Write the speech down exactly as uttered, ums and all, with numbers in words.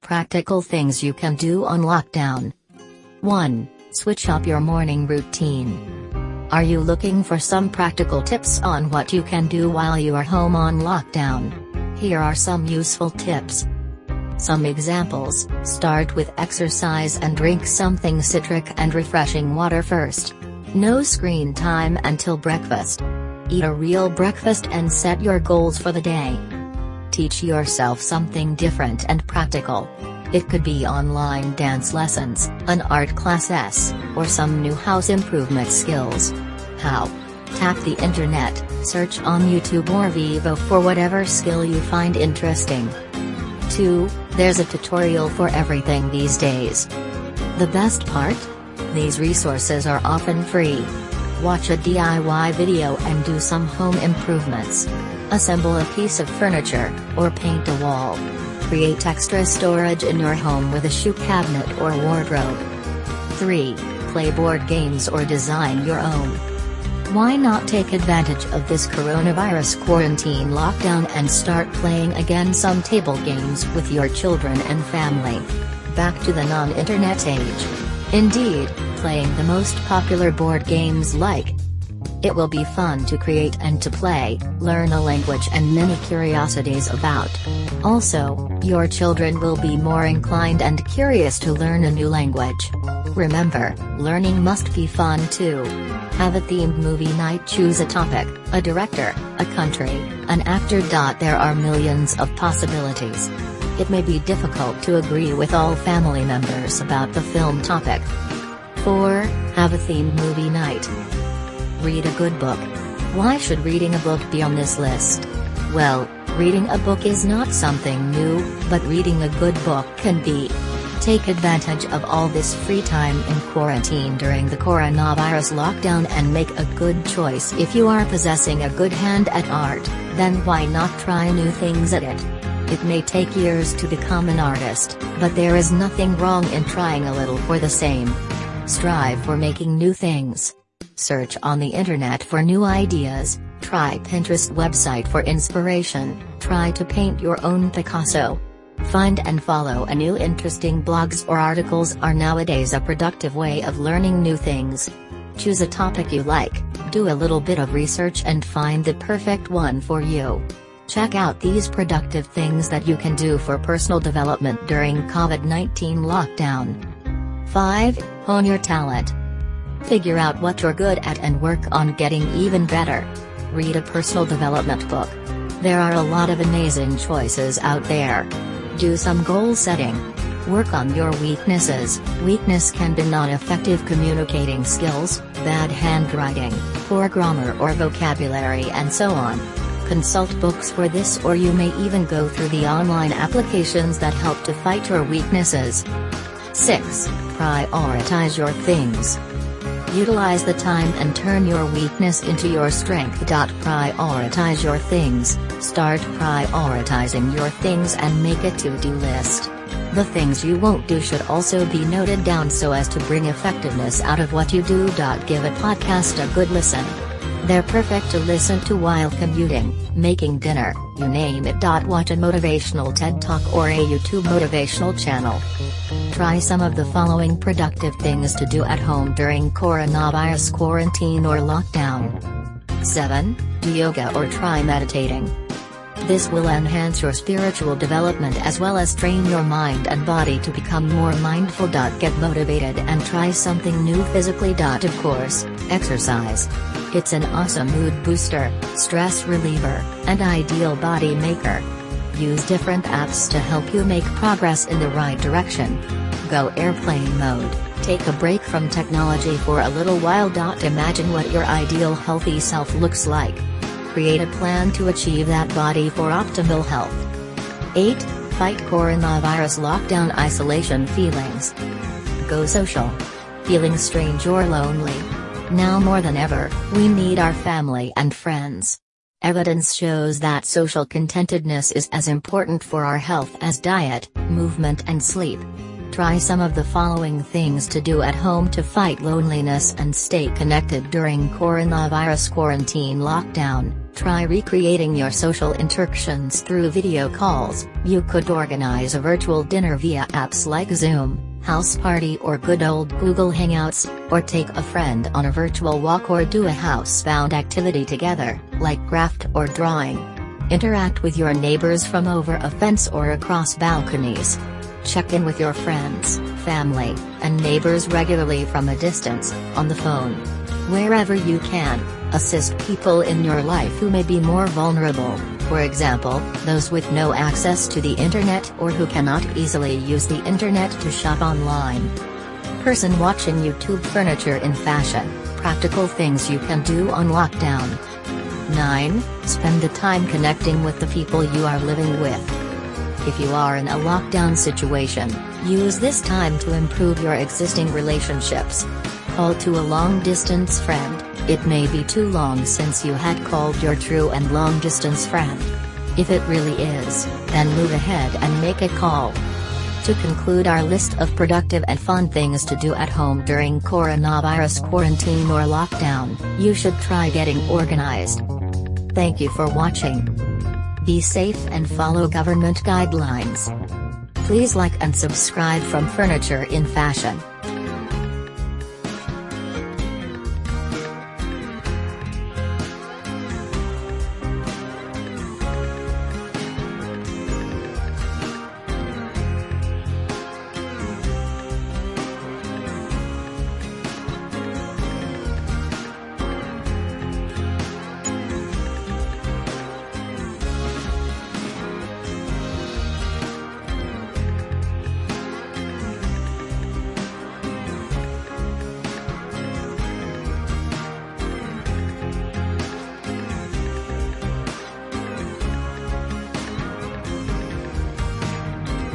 Practical things you can do on lockdown. one. Switch up your morning routine. Are you looking for some practical tips on what you can do while you are home on lockdown? Here are some useful tips. Some examples: start with exercise and drink something citric and refreshing water first. No screen time until breakfast. Eat a real breakfast and set your goals for the day. Teach yourself something different and practical. It could be online dance lessons, an art classes, or some new house improvement skills. How? Tap the internet, search on YouTube or Vivo for whatever skill you find interesting. two. There's a tutorial for everything these days. The best part? These resources are often free. Watch a D I Y video and do some home improvements. Assemble a piece of furniture, or paint a wall. Create extra storage in your home with a shoe cabinet or wardrobe. three. Play board games or design your own. Why not take advantage of this coronavirus quarantine lockdown and start playing again some table games with your children and family? Back to the non-internet age. Indeed, playing the most popular board games like It will be fun to create and to play, learn a language and many curiosities about. Also, your children will be more inclined and curious to learn a new language. Remember, learning must be fun too. Have a themed movie night. Choose a topic, a director, a country, an actor. There are millions of possibilities. It may be difficult to agree with all family members about the film topic. four. Have a themed movie night. Read a good book. Why should reading a book be on this list? Well, reading a book is not something new, but reading a good book can be. Take advantage of all this free time in quarantine during the coronavirus lockdown and make a good choice. If you are possessing a good hand at art, then why not try new things at it? It may take years to become an artist, but there is nothing wrong in trying a little for the same. Strive for making new things. Search on the internet for new ideas, try Pinterest website for inspiration, try to paint your own Picasso. Find and follow a new interesting blogs or articles are nowadays a productive way of learning new things. Choose a topic you like, do a little bit of research and find the perfect one for you. Check out these productive things that you can do for personal development during COVID nineteen lockdown. five. Hone your talent. Figure out what you're good at and work on getting even better. Read a personal development book. There are a lot of amazing choices out there. Do some goal setting. Work on your weaknesses. Weakness can be non-effective communicating skills, bad handwriting, poor grammar or vocabulary and so on. Consult books for this, or you may even go through the online applications that help to fight your weaknesses. six. Prioritize your things. Utilize the time and turn your weakness into your strength. Prioritize your things. Start prioritizing your things and make a to-do list. The things you won't do should also be noted down so as to bring effectiveness out of what you do. Give a podcast a good listen. They're perfect to listen to while commuting, making dinner, you name it. Watch a motivational TED Talk or a YouTube motivational channel. Try some of the following productive things to do at home during coronavirus quarantine or lockdown. seven. Do yoga or try meditating. This will enhance your spiritual development as well as train your mind and body to become more mindful. Get motivated and try something new physically. Of course, exercise. It's an awesome mood booster, stress reliever, and ideal body maker. Use different apps to help you make progress in the right direction. Go airplane mode, take a break from technology for a little while. Imagine what your ideal healthy self looks like. Create a plan to achieve that body for optimal health. eight. Fight coronavirus lockdown isolation feelings. Go social. Feeling strange or lonely? Now more than ever, we need our family and friends. Evidence shows that social contentedness is as important for our health as diet, movement and sleep. Try some of the following things to do at home to fight loneliness and stay connected during coronavirus quarantine lockdown. Try recreating your social interactions through video calls. You could organize a virtual dinner via apps like Zoom, House Party or good old Google Hangouts, or take a friend on a virtual walk or do a housebound activity together, like craft or drawing. Interact with your neighbors from over a fence or across balconies. Check in with your friends, family, and neighbors regularly from a distance, on the phone. Wherever you can, assist people in your life who may be more vulnerable, for example, those with no access to the internet or who cannot easily use the internet to shop online. Person watching YouTube Furniture in Fashion, practical things you can do on lockdown. nine. Spend the time connecting with the people you are living with. If you are in a lockdown situation, use this time to improve your existing relationships. Call to a long-distance friend. It may be too long since you had called your true and long-distance friend. If it really is, then move ahead and make a call. To conclude our list of productive and fun things to do at home during coronavirus quarantine or lockdown, you should try getting organized. Thank you for watching. Be safe and follow government guidelines. Please like and subscribe from Furniture in Fashion.